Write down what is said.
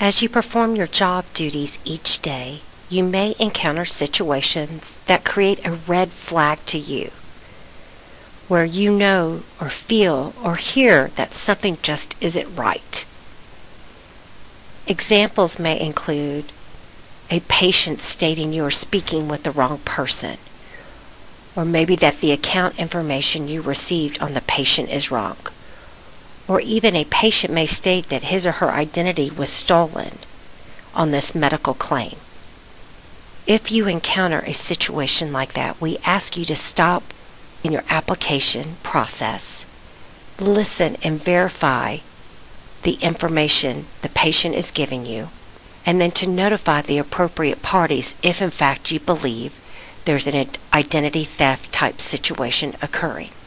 As you perform your job duties each day, you may encounter situations that create a red flag to you, where you know or feel or hear that something just isn't right. Examples may include a patient stating you are speaking with the wrong person, or maybe that the account information you received on the patient is wrong, or even a patient may state that his or her identity was stolen on this medical claim. If you encounter a situation like that, we ask you to stop in your application process, listen and verify the information the patient is giving you, and then to notify the appropriate parties if in fact you believe there's an identity theft type situation occurring.